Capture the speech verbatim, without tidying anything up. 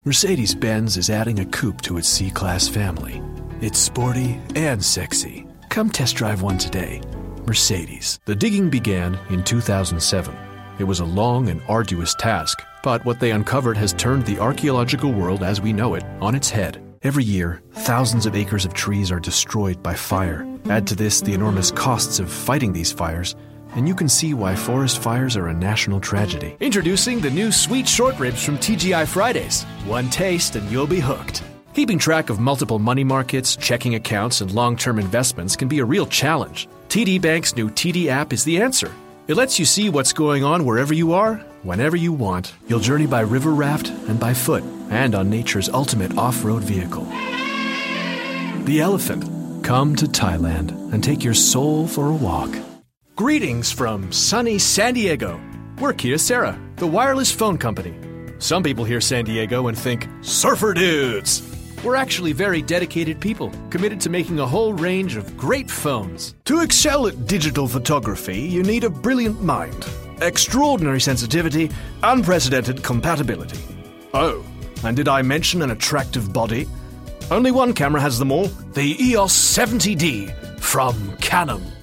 Mercedes-Benz is adding a coupe to its C-Class family. It's sporty and sexy. Come test drive one today. Mercedes. The digging began in two thousand seven. It was a long and arduous task, but what they uncovered has turned the archaeological world as we know it on its head. Every year, thousands of acres of trees are destroyed by fire. Add to this the enormous costs of fighting these fires, and you can see why forest fires are a national tragedy. Introducing the new sweet short ribs from T G I Fridays. One taste and you'll be hooked. Keeping track of multiple money markets, checking accounts, and long-term investments can be a real challenge. T D Bank's new T D app is the answer. It lets you see what's going on wherever you are, whenever you want. You'll journey by river raft and by foot, and on nature's ultimate off-road vehicle. The Elephant. Come to Thailand and take your soul for a walk. Greetings from sunny San Diego. We're Kyocera, the wireless phone company. Some people hear San Diego and think, surfer dudes! We're actually very dedicated people, committed to making a whole range of great phones. To excel at digital photography, you need a brilliant mind, extraordinary sensitivity, unprecedented compatibility. Oh, and did I mention an attractive body? Only one camera has them all, the E O S seventy D from Canon.